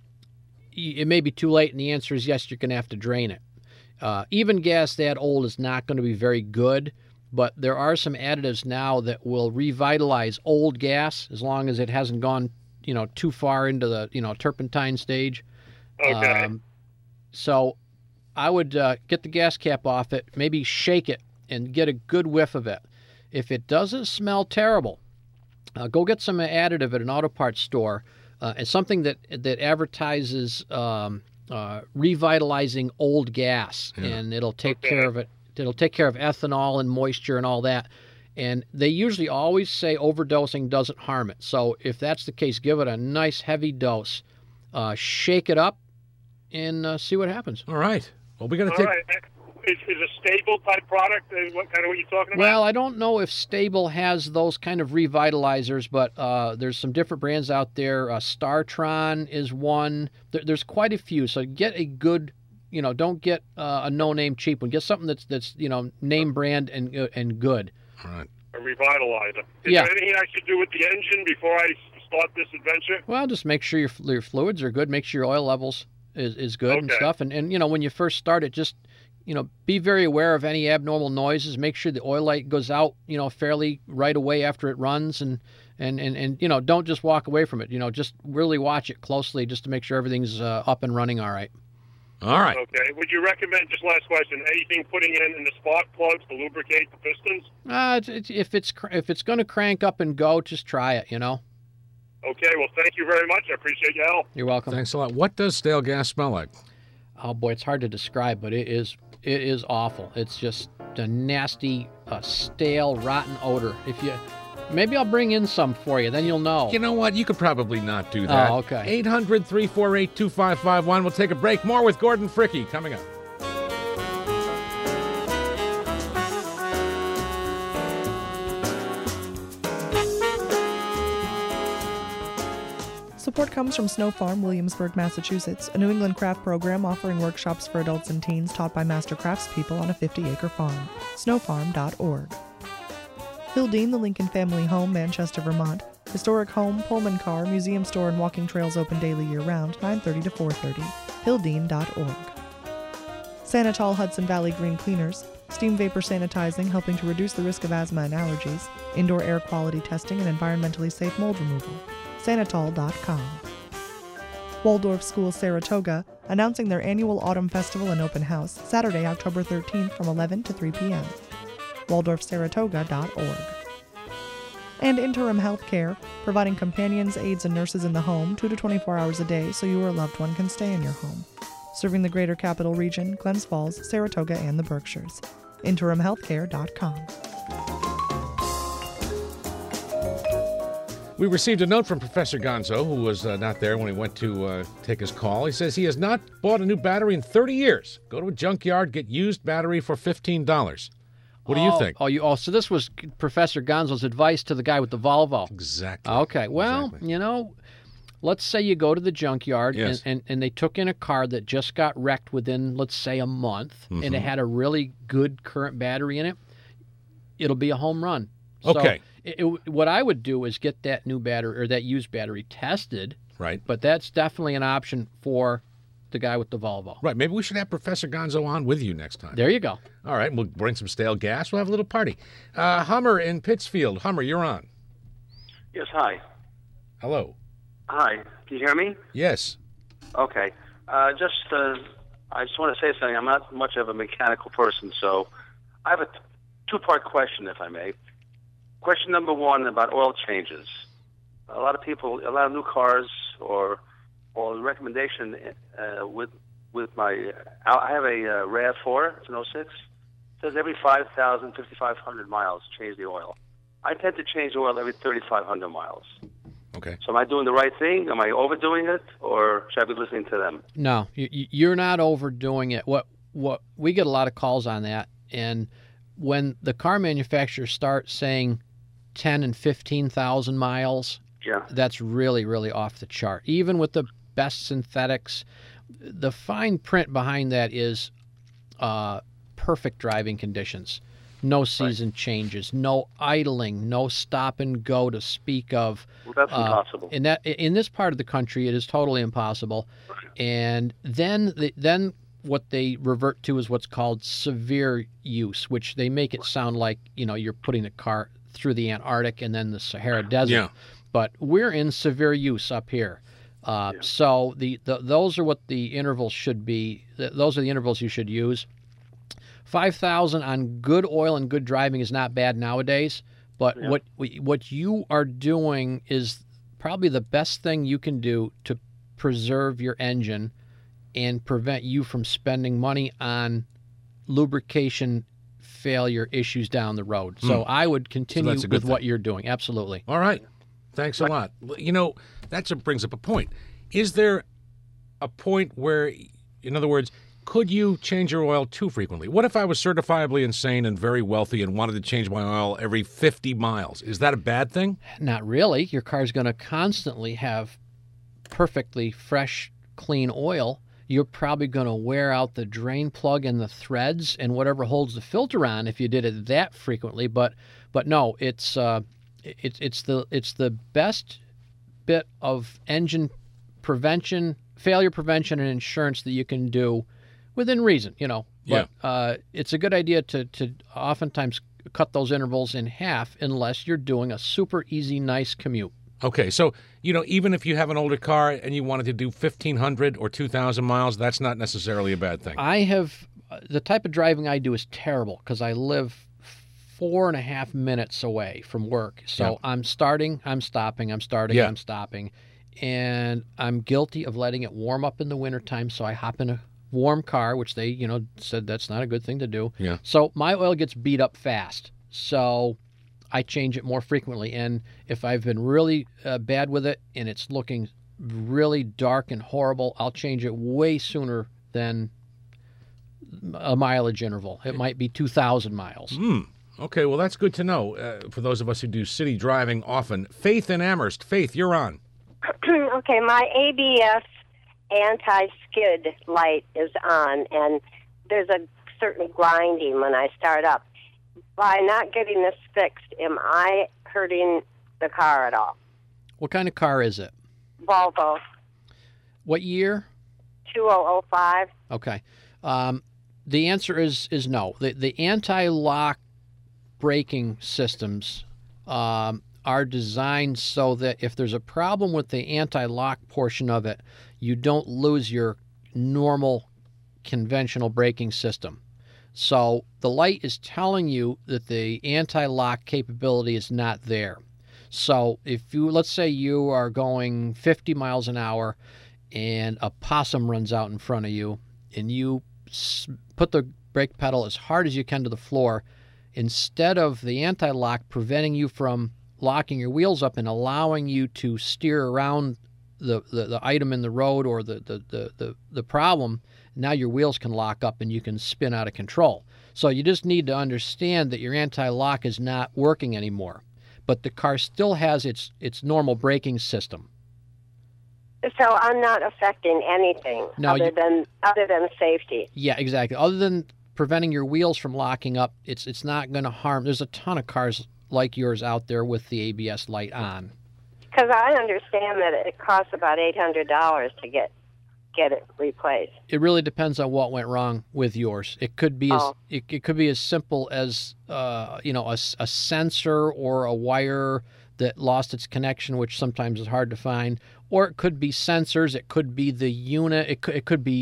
it may be too late, and the answer is yes, you're going to have to drain it. Uh, even gas that old is not going to be very good, but there are some additives now that will revitalize old gas as long as it hasn't gone, you know, too far into the, you know, turpentine stage. Okay. Um, so I would uh, get the gas cap off it, maybe shake it, and get a good whiff of it. If it doesn't smell terrible, uh, go get some additive at an auto parts store. Uh, and something that that advertises um, uh, revitalizing old gas, Yeah. and it'll take Okay. care of it. It'll take care of ethanol and moisture and all that. And they usually always say overdosing doesn't harm it. So if that's the case, give it a nice heavy dose, uh, shake it up, and uh, see what happens. All right. Well, we got to All take. right. Is, is a stable type product uh, what kind of what you're talking about? Well, I don't know if Stable has those kind of revitalizers, but uh, there's some different brands out there. Uh, Startron is one. There, there's quite a few. So get a good, you know, don't get uh, a no-name cheap one. Get something that's that's you know name brand and uh, and good. All right. A revitalizer. Is Yeah. there anything I should do with the engine before I start this adventure? Well, just make sure your your fluids are good. Make sure your oil levels is, is good and Okay. stuff. And and you know when you first start it, just you know be very aware of any abnormal noises. Make sure the oil light goes out, you know, fairly right away after it runs, and and and, and you know don't just walk away from it. You know, just really watch it closely just to make sure everything's uh, up and running all right. All right. Okay. Would you recommend, just last question, anything putting in in the spark plugs to lubricate the pistons? Uh, it's, it's, if it's cr- if it's going to crank up and go, just try it. You know. Okay. Well, thank you very much. I appreciate your help. You're welcome. Thanks a lot. What does stale gas smell like? Oh boy, it's hard to describe, but it is it is awful. It's just a nasty, uh, stale, rotten odor. If you, maybe I'll bring in some for you, then you'll know. You know what? You could probably not do that. Oh, okay. eight hundred, three four eight, two five five one. We'll take a break. More with Gordon Fricke coming up. Support comes from Snow Farm, Williamsburg, Massachusetts, a New England craft program offering workshops for adults and teens taught by master craftspeople on a fifty-acre farm. snow farm dot org. Hildene, the Lincoln family home, Manchester, Vermont. Historic home, Pullman car, museum store, and walking trails open daily year-round, nine thirty to four thirty. hildene dot org. Sanitol Hudson Valley Green Cleaners. Steam vapor sanitizing, helping to reduce the risk of asthma and allergies. Indoor air quality testing and environmentally safe mold removal. sanitol dot com. Waldorf School Saratoga, announcing their annual Autumn Festival and Open House, Saturday, October thirteenth from eleven to three p.m. waldorf saratoga dot org. And Interim Healthcare, providing companions, aides, and nurses in the home two to twenty-four hours a day so you or a loved one can stay in your home. Serving the Greater Capital Region, Glens Falls, Saratoga, and the Berkshires. interim healthcare dot com. We received a note from Professor Gonzo, who was uh, not there when he went to uh, take his call. He says he has not bought a new battery in thirty years. Go to a junkyard, get used battery for fifteen dollars. What do you Oh, think? Oh, you. Oh, so this was Professor Gonzo's advice to the guy with the Volvo. Exactly. Okay. Well, Exactly. you know, let's say you go to the junkyard Yes. and, and, and they took in a car that just got wrecked within, let's say, a month, and it Mhm. had a really good current battery in it. It'll be a home run. So Okay. it, it- what I would do is get that new battery or that used battery tested. Right. But that's definitely an option for the guy with the Volvo. Right. Maybe we should have Professor Gonzo on with you next time. There you go. All right. We'll bring some stale gas. We'll have a little party. Uh, Hummer in Pittsfield. Hummer, you're on. Yes, hi. Hello. Hi. Can you hear me? Yes. Okay. Uh, just, uh, I just want to say something. I'm not much of a mechanical person, so I have a t- two-part question, if I may. Question number one about oil changes. A lot of people, a lot of new cars, or or the recommendation uh, with with my, I have a uh, RAV four, it's an oh six. It says every five thousand, fifty-five hundred miles, change the oil. I tend to change the oil every thirty-five hundred miles. Okay. So am I doing the right thing? Am I overdoing it, or should I be listening to them? No, you, you're not overdoing it. What what we get a lot of calls on that, and when the car manufacturers start saying ten and fifteen thousand miles, yeah, that's really really off the chart. Even with the best synthetics, the fine print behind that is uh, perfect driving conditions. No season right. changes, no idling, no stop and go to speak of. Well, that's uh, impossible. In that, in this part of the country, it is totally impossible. And then, the, then what they revert to is what's called severe use, which they make it sound like, you know, you're putting a car through the Antarctic and then the Sahara Desert. Yeah. But we're in severe use up here. Uh, yeah. So the, the those are what the intervals should be. Those are the intervals you should use. five thousand on good oil and good driving is not bad nowadays, but yeah. what what you are doing is probably the best thing you can do to preserve your engine and prevent you from spending money on lubrication failure issues down the road. So mm. I would continue so with thing. what you're doing. Absolutely. All right. Thanks a lot. You know, that just brings up a point. Is there a point where, in other words, could you change your oil too frequently? What if I was certifiably insane and very wealthy and wanted to change my oil every fifty miles? Is that a bad thing? Not really. Your car's going to constantly have perfectly fresh, clean oil. You're probably going to wear out the drain plug and the threads and whatever holds the filter on if you did it that frequently. But, but no, it's uh, it's it's the it's the best bit of engine prevention, failure prevention, and insurance that you can do. Within reason, you know. But, yeah. Uh, it's a good idea to, to oftentimes cut those intervals in half unless you're doing a super easy, nice commute. Okay, so, you know, even if you have an older car and you wanted to do fifteen hundred or two thousand miles, that's not necessarily a bad thing. I have, uh, the type of driving I do is terrible because I live four and a half minutes away from work. So yeah. I'm starting, I'm stopping, I'm starting, yeah. I'm stopping. And I'm guilty of letting it warm up in the wintertime, so I hop in a warm car, which they, you know, said that's not a good thing to do. Yeah. So my oil gets beat up fast. So I change it more frequently. And if I've been really uh, bad with it and it's looking really dark and horrible, I'll change it way sooner than a mileage interval. It might be two thousand miles. Hmm. Okay, well, that's good to know uh, for those of us who do city driving often. Faith in Amherst. Faith, you're on. Okay, my A B S anti-skid light is on, and there's a certain grinding when I start up. By not getting this fixed, am I hurting the car at all? What kind of car is it? Volvo. What year? two thousand five. Okay. Um, the answer is is no. The, the anti-lock braking systems um, are designed so that if there's a problem with the anti-lock portion of it, you don't lose your normal conventional braking system. So the light is telling you that the anti-lock capability is not there. So if you, let's say you are going fifty miles an hour and a possum runs out in front of you and you put the brake pedal as hard as you can to the floor, instead of the anti-lock preventing you from locking your wheels up and allowing you to steer around The, the, the item in the road or the, the, the, the, the problem, now your wheels can lock up and you can spin out of control. So you just need to understand that your anti-lock is not working anymore, but the car still has its its normal braking system. So I'm not affecting anything no, other you, than other than safety. Yeah, exactly. Other than preventing your wheels from locking up, it's it's not going to harm. There's a ton of cars like yours out there with the A B S light on. Because I understand that it costs about eight hundred dollars to get get it replaced. It really depends on what went wrong with yours. It could be oh. as it, it could be as simple as uh, you know a, a sensor or a wire that lost its connection, which sometimes is hard to find, or it could be sensors. It could be the unit. It could, it could be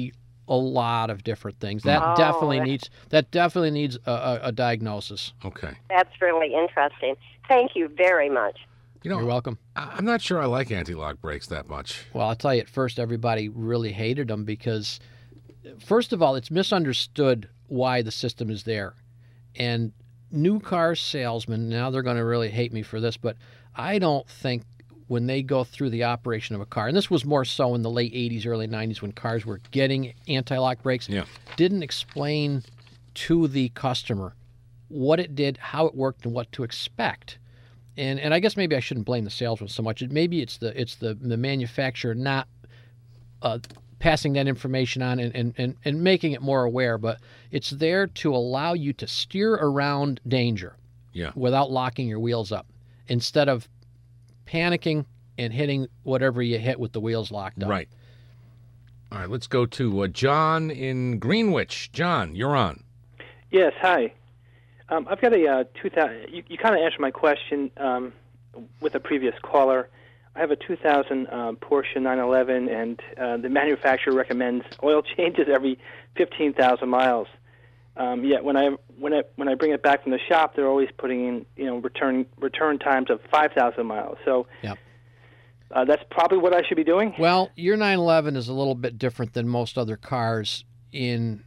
a lot of different things. That Oh, definitely that- needs that definitely needs a, a, a diagnosis. Okay. That's really interesting. Thank you very much. You know, You're welcome. I- I'm not sure I like anti-lock brakes that much. Well, I'll tell you, at first everybody really hated them because, first of all, it's misunderstood why the system is there. And new car salesmen, now they're going to really hate me for this, but I don't think when they go through the operation of a car, and this was more so in the late eighties, early nineties when cars were getting anti-lock brakes, yeah. didn't explain to the customer what it did, how it worked, and what to expect. And and I guess maybe I shouldn't blame the salesman so much. It, maybe it's the it's the, the manufacturer not uh, passing that information on and, and, and, and making it more aware. But it's there to allow you to steer around danger Yeah. without locking your wheels up instead of panicking and hitting whatever you hit with the wheels locked up. Right. All right, let's go to uh, John in Greenwich. John, you're on. Yes, hi. Um, I've got a uh, two thousand. You, you kind of answered my question um, with a previous caller. I have a two thousand uh, Porsche nine eleven, and uh, the manufacturer recommends oil changes every fifteen thousand miles. Um, yet when I when I when I bring it back from the shop, they're always putting in you know return return times of five thousand miles. So Yep. uh, that's probably what I should be doing. Well, your nine eleven is a little bit different than most other cars in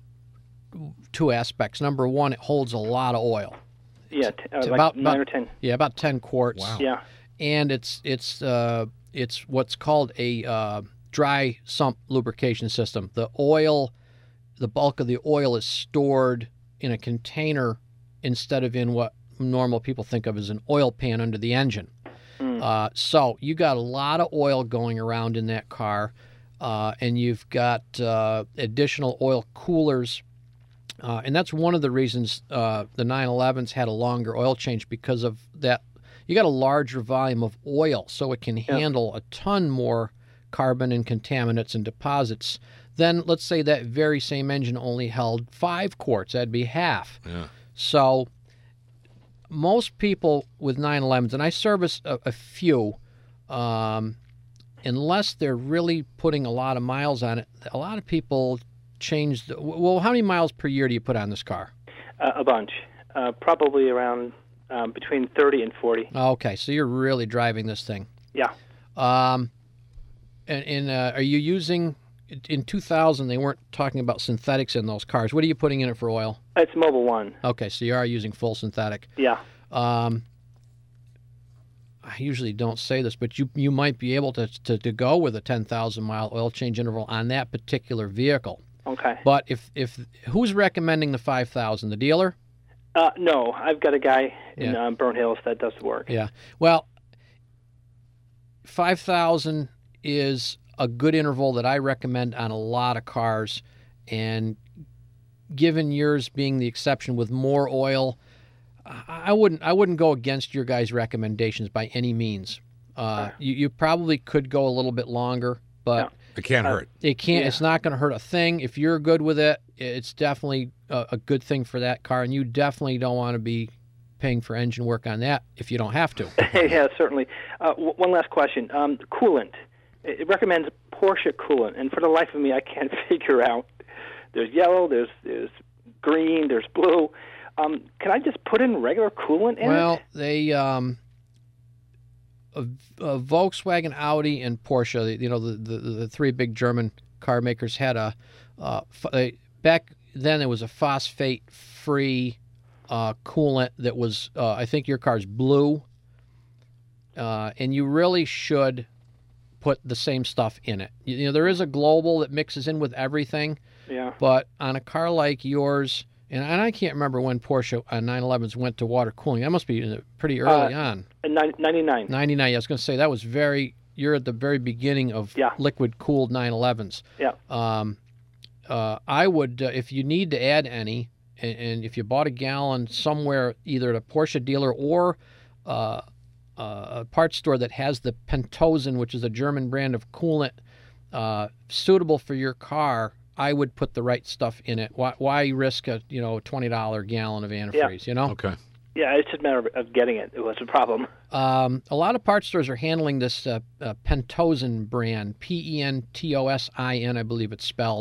two aspects. Number one, it holds a lot of oil. Yeah, t- uh, It's like about nine about- or ten. Yeah, about ten quarts. Wow. Yeah. And it's it's uh, it's what's called a uh, dry sump lubrication system. The oil, the bulk of the oil is stored in a container instead of in what normal people think of as an oil pan under the engine. Mm. Uh, so you got a lot of oil going around in that car, uh, and you've got uh, additional oil coolers. Uh, and that's one of the reasons uh, the nine elevens had a longer oil change, because of that. You got a larger volume of oil, so it can handle a ton more carbon and contaminants and deposits. Then let's say that very same engine only held five quarts. That'd be half. Yeah. So most people with nine elevens, and I service a, a few, um, unless they're really putting a lot of miles on it, a lot of people change. The, well, how many miles per year do you put on this car? Uh, a bunch, uh, probably around um, between thirty and forty. Okay, so you're really driving this thing. Yeah. Um, and, and uh, are you using, in two thousand, they weren't talking about synthetics in those cars. What are you putting in it for oil? It's Mobil One. Okay, so you are using full synthetic. Yeah. Um, I usually don't say this, but you you might be able to to, to go with a ten thousand mile oil change interval on that particular vehicle. Okay. But if if who's recommending the five thousand? The dealer? Uh, no, I've got a guy in Yeah. um, Burnt Hills that does the work. Yeah. Well, five thousand is a good interval that I recommend on a lot of cars, and given yours being the exception with more oil, I I wouldn't I wouldn't go against your guys' recommendations by any means. Uh, you, you probably could go a little bit longer, but It can't hurt. it can't. Yeah. It's not going to hurt a thing. If you're good with it, it's definitely a, a good thing for that car, and you definitely don't want to be paying for engine work on that if you don't have to. Yeah, certainly. Uh, w- one last question. Um, coolant. It it recommends Porsche coolant, and for the life of me, I can't figure out. There's yellow, there's there's green, there's blue. Um, can I just put in regular coolant in Well, it? they um, a, a Volkswagen, Audi, and Porsche. the- You know, the, the the three big German car makers had a uh, ph- they, back then. It was a phosphate-free uh, coolant that was. Uh, I think your car's blue, uh, and you really should put the same stuff in it. You, you know, there is a global that mixes in with everything. Yeah. But on a car like yours, and, and I can't remember when Porsche uh, nine elevens went to water cooling. That must be uh, pretty early Uh, on. Nin- ninety-nine. ninety-nine. I was going to say that was very. You're at the very beginning of liquid cooled nine elevens. Yeah. Um, uh, I would, uh, if you need to add any, and, and if you bought a gallon somewhere, either at a Porsche dealer or uh, uh, a parts store that has the Pentosen, which is a German brand of coolant uh, suitable for your car, I would put the right stuff in it. Why, why risk a you know twenty dollar gallon of antifreeze? You know. Okay. Yeah, it's just a matter of, of getting it. It was a problem. Um, a lot of parts stores are handling this uh, uh, Pentosen brand, P E N T O S I N, I believe it's spelled.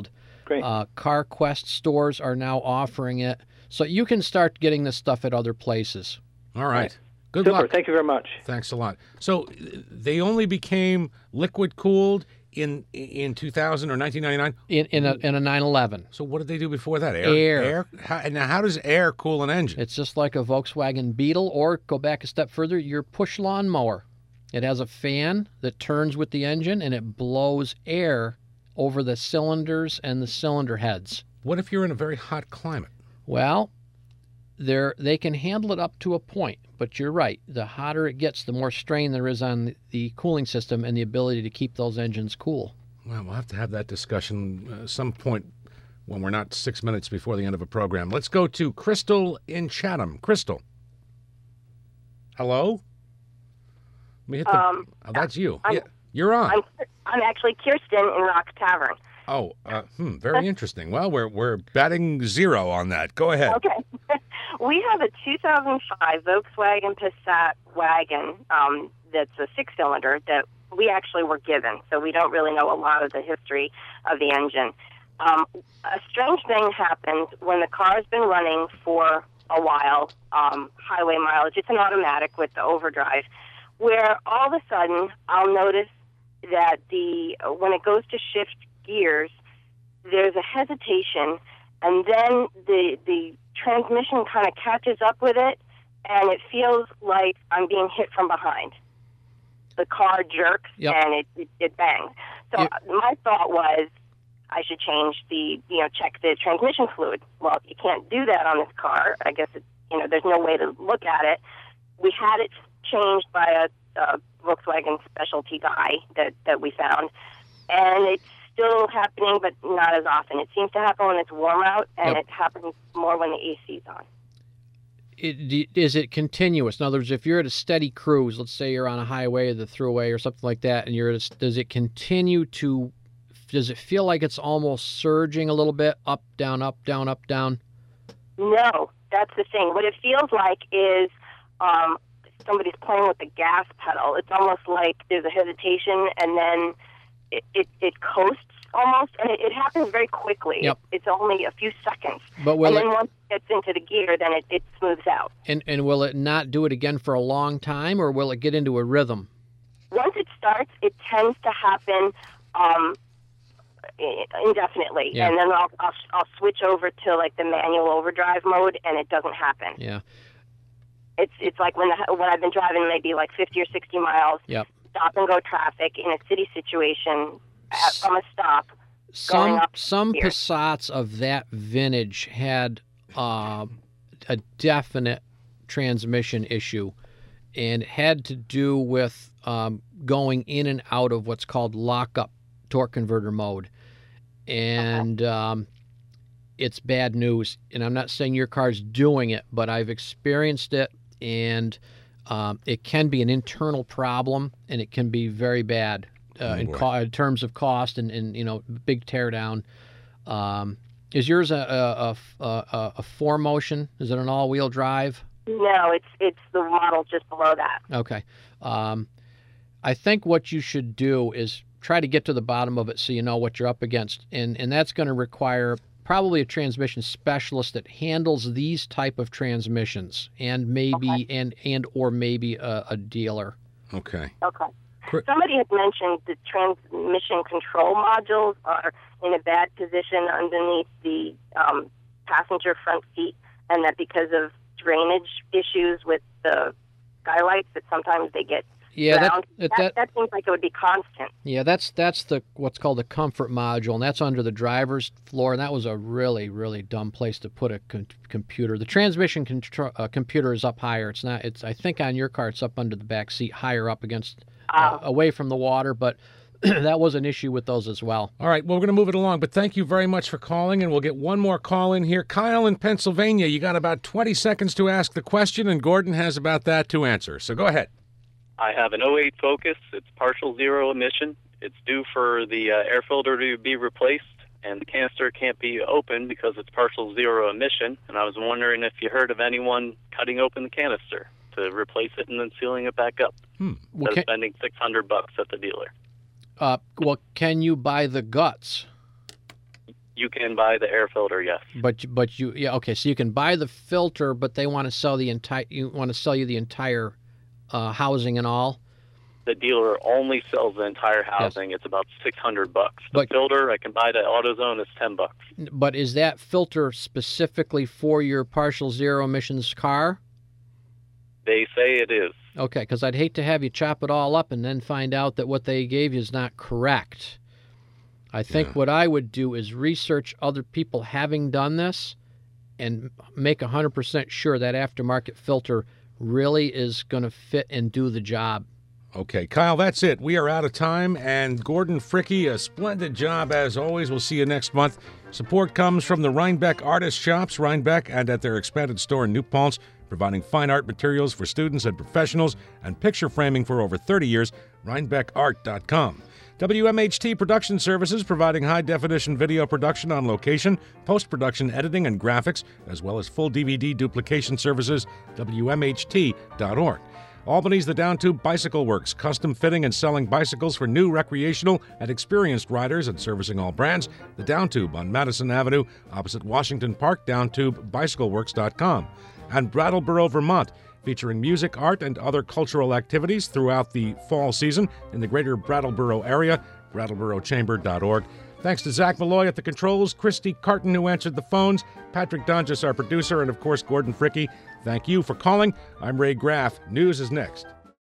Great. Uh, CarQuest stores are now offering it. So you can start getting this stuff at other places. All right. Good Super. luck. Thank you very much. Thanks a lot. So uh, they only became liquid cooled in in two thousand or nineteen ninety-nine? In in a in a nine eleven. So what did they do before that? Air. Air. Air? How, now, how does air cool an engine? It's just like a Volkswagen Beetle, or go back a step further, your push lawnmower. It has a fan that turns with the engine, and it blows air over the cylinders and the cylinder heads. What if you're in a very hot climate? Well, they're, they can handle it up to a point, but you're right. The hotter it gets, the more strain there is on the, the cooling system and the ability to keep those engines cool. Well, we'll have to have that discussion uh, some point when we're not six minutes before the end of a program. Let's go to Crystal in Chatham. Crystal. Hello? Let me hit the... Um, oh, that's you. I'm, yeah, you're on. I'm, I'm actually Kirsten in Rock Tavern. Oh, uh, hmm, very interesting. Well, we're we're batting zero on that. Go ahead. Okay. We have a two thousand five Volkswagen Passat wagon um, that's a six-cylinder that we actually were given, so we don't really know a lot of the history of the engine. Um, a strange thing happened when the car has been running for a while, um, highway mileage. It's an automatic with the overdrive, where all of a sudden I'll notice that the when it goes to shift gears, there's a hesitation, and then the the transmission kind of catches up with it, and it feels like I'm being hit from behind. The car jerks, Yep. and it, it, it bangs. So Yep. my thought was I should change the, you know, check the transmission fluid. Well, you can't do that on this car. I guess, it, you know, there's no way to look at it. We had it changed by a, a Volkswagen specialty guy that, that we found, and it's still happening, but not as often. It seems to happen when it's warm out, and Yep. it happens more when the A C's on. It, is it continuous? In other words, if you're at a steady cruise, let's say you're on a highway or the thruway or something like that, and you're at a, does it continue to, does it feel like it's almost surging a little bit, up, down, up, down, up, down? No, that's the thing. What it feels like is um, somebody's playing with the gas pedal. It's almost like there's a hesitation, and then it, it, it coasts almost, and it, it happens very quickly. Yep. It's only a few seconds. But will and then it- once it gets into the gear, then it, it smooths out. And and will it not do it again for a long time, or will it get into a rhythm? Once it starts, it tends to happen um, i- indefinitely, Yeah. and then I'll, I'll I'll switch over to like the manual overdrive mode, and it doesn't happen. Yeah. It's it's like when the, when I've been driving maybe like fifty or sixty miles, Yep. stop and go traffic in a city situation at, from a stop. going Some up some here. Passats of that vintage had uh, a definite transmission issue, and it had to do with um, going in and out of what's called lockup torque converter mode, and um, it's bad news. And I'm not saying your car's doing it, but I've experienced it, and um, it can be an internal problem, and it can be very bad. Uh, Oh, in, boy. co- in terms of cost and, and you know big teardown. Um, is yours a a, a, a a four motion? Is it an all wheel drive? No, it's it's the model just below that. Okay. Um, I think what you should do is try to get to the bottom of it so you know what you're up against, and and that's going to require probably a transmission specialist that handles these type of transmissions, and maybe Okay. and and or maybe a, a dealer. Okay. Okay. Cri- Somebody had mentioned the transmission control modules are in a bad position underneath the um, passenger front seat, and that because of drainage issues with the skylights, that sometimes they get Yeah, that- drowned. that- that, that- that seems like it would be constant. Yeah, that's that's the what's called the comfort module, and that's under the driver's floor. And that was a really, really dumb place to put a con- computer. The transmission contro- uh, computer is up higher. It's not. It's I think on your car it's up under the back seat, higher up against uh, away from the water. But that was an issue with those as well. All right, well, we're going to move it along, but thank you very much for calling, and we'll get one more call in here. Kyle in Pennsylvania, you got about twenty seconds to ask the question, and Gordon has about that to answer. So go ahead. I have an oh eight Focus. It's partial zero emission. It's due for the uh, air filter to be replaced, and the canister can't be opened because it's partial zero emission. And I was wondering if you heard of anyone cutting open the canister to replace it and then sealing it back up, Hmm. Well, instead can, of spending six hundred bucks at the dealer. uh, well, can you buy the guts? You can buy the air filter, yes. But but you yeah okay, so you can buy the filter, but they want to sell the entire you want to sell you the entire uh, housing and all. The dealer only sells the entire housing. Yes. It's about six hundred bucks. The but, filter I can buy to AutoZone is ten bucks. But is that filter specifically for your partial zero emissions car? They say it is. Okay, because I'd hate to have you chop it all up and then find out that what they gave you is not correct. I think yeah. what I would do is research other people having done this and make one hundred percent sure that aftermarket filter really is going to fit and do the job. Okay, Kyle, that's it. We are out of time. And Gordon Fricke, a splendid job as always. We'll see you next month. Support comes from the Rhinebeck Artist Shops, Rhinebeck, and at their expanded store in New Paltz, providing fine art materials for students and professionals and picture framing for over thirty years, rhinebeck art dot com. W M H T Production Services, providing high-definition video production on location, post-production editing and graphics, as well as full D V D duplication services, W M H T dot org. Albany's The Downtube Bicycle Works, custom fitting and selling bicycles for new recreational and experienced riders and servicing all brands. The Downtube on Madison Avenue, opposite Washington Park, downtube bicycle works dot com. And Brattleboro, Vermont, featuring music, art, and other cultural activities throughout the fall season in the greater Brattleboro area, brattleboro chamber dot org. Thanks to Zach Malloy at the controls, Christy Carton, who answered the phones, Patrick Donges, our producer, and, of course, Gordon Fricke. Thank you for calling. I'm Ray Graff. News is next.